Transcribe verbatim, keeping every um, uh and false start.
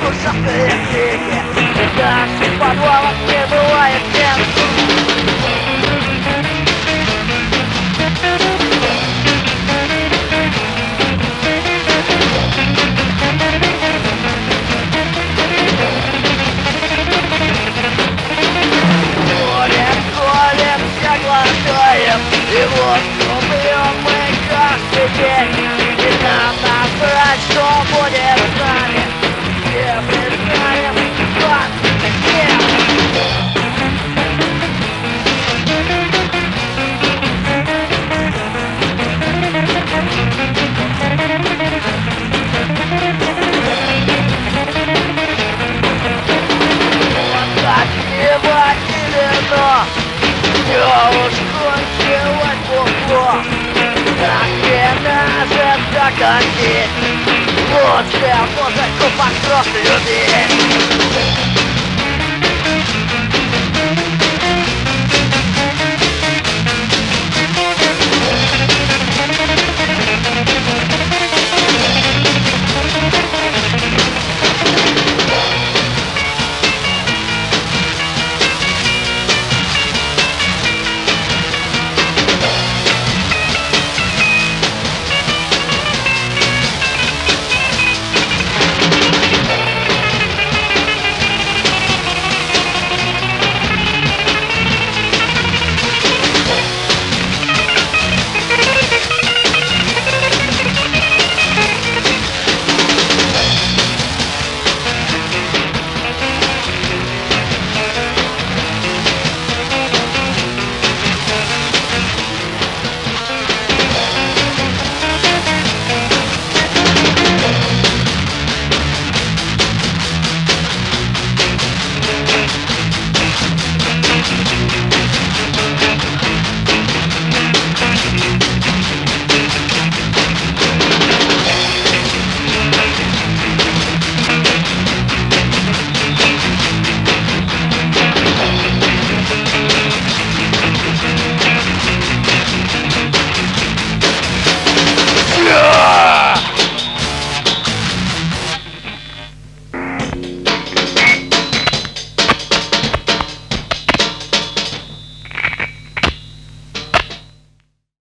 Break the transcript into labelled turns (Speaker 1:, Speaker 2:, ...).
Speaker 1: ужасные книги. В наших подвалах не бывает тем. Глотаем, и вот умрем мы каждый день. И нам насрать, что будет с нами. Все мы знаем, двадцать лет. Вот так ебать вино. Все уж кончилось бухло. Так не может докатить. Лучше музыку подрос любить.